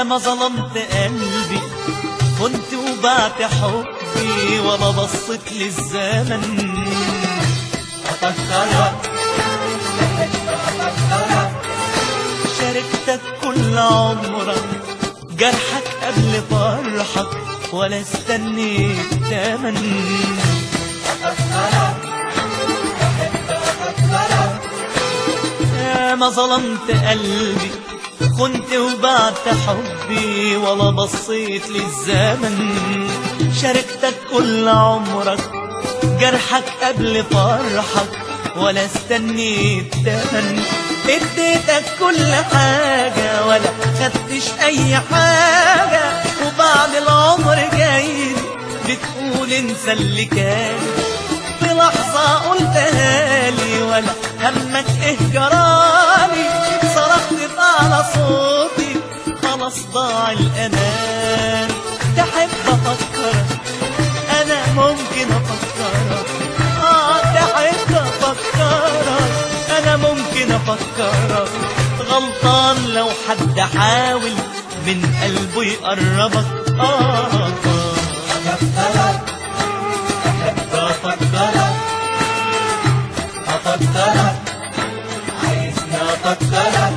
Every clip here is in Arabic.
يا ما ظلمت قلبي، كنت وبعت حبي ولا بصيت للزمن. أفكرك شاركتك كل عمرك، جرحك قبل فرحك ولا استنيت تمن. يا ما ظلمت قلبي، كنت وبعت حبي ولا بصيت للزمن. شاركتك كل عمرك، جرحك قبل فرحك ولا استنيت تمن. اديتك كل حاجة ولا خدتش اي حاجة، وبعد العمر جاي بتقول انسى اللي كان. في لحظة قلتها لي ولا همك ايه جرالي، صرخت بأعلى صوتي خلاص ضاع الأمان. تحب أفكرك أنا ممكن أفكرك، تحب أفكرك أنا ممكن أفكرك. غلطان لو حد حاول من قلبه يقربك. أفكرك أفكرك عايزني أفكرك.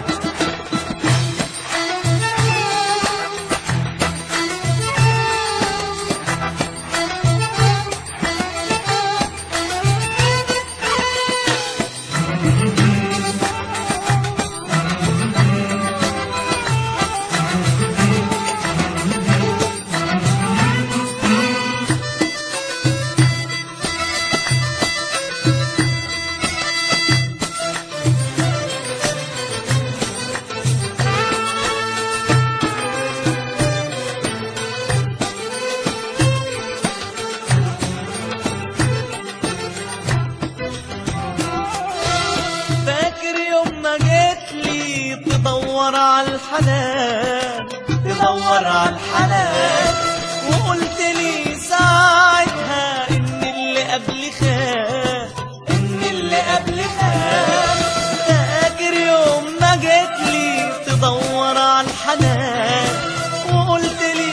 تدور على الحنان، تدور على الحنان، وقلت لي ساعتها ان اللي قبلي خان، ان اللي قبلي خان. فاكر يوم ما جيت لي تدور على الحنان، وقلت لي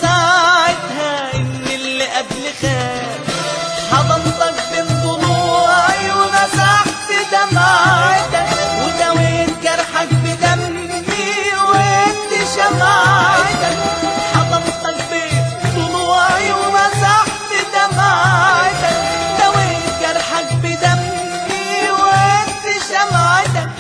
ساعتها ان اللي قبلي خان. حضنتك بين ضلوعي ومسحت دمعتك، وداويت جرحك بدمي وانت شمعتك. حضنتك بين ضلوعي ومسحت دمعتك، داويت جرحك بدمي وانت شمعتك.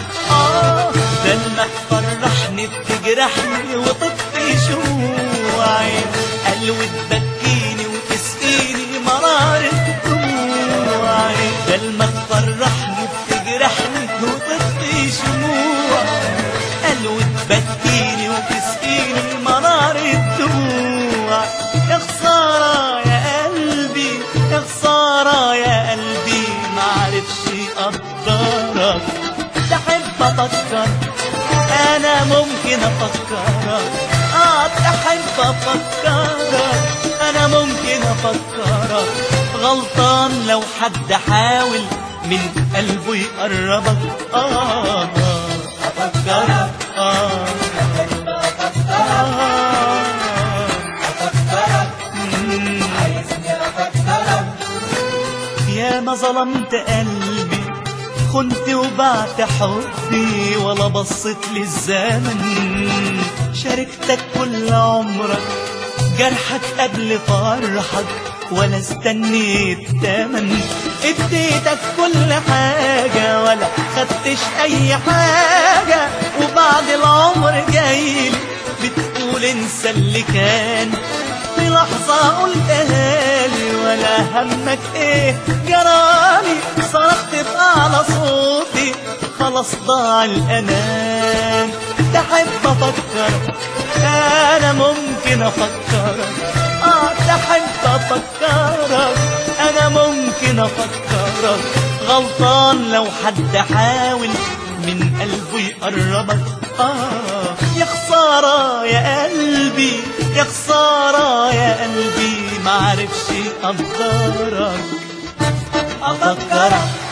دمك فرحني بتجرحني وتطفي شموعي، قلبي تبكيني وتسقيني مرارة دموعي. دمك فرحني بتجرحني وتطفي شموعي، قلبي تبكيني وتسقيني مرارة دموعي. يا خسارة يا قلبي، يا خسارة يا قلبي، معرفش أقدرك. تحب أفكر أنا ممكن أفكرك، تحب أفكرك أنا ممكن أفكرك. غلطان لو حد حاول من قلبه يقربك. أفكرك أفكرك عايزني أفكرك. يا ما ظلمت قلبي، خنت وبعت حبي ولا بصيت للزمن. شاركتك كل عمرك، جرحك قبل فرحك ولا استنيت تمن. اديتك كل حاجة ولا خدتش اي حاجة، وبعد العمر جاي بتقول انسى اللي كان. في لحظة قلتها لي ولا همك ايه جرالي، صرخت بأعلى صوتي خلاص ضاع الأمان. تحب أفكرك أنا ممكن أفكرك، تحب أفكرك أنا ممكن أفكرك. غلطان لو حد حاول من قلبه يقربك. يا خسارة يا قلبي، يا خسارة يا قلبي، معرفش أقدرك. أفكرك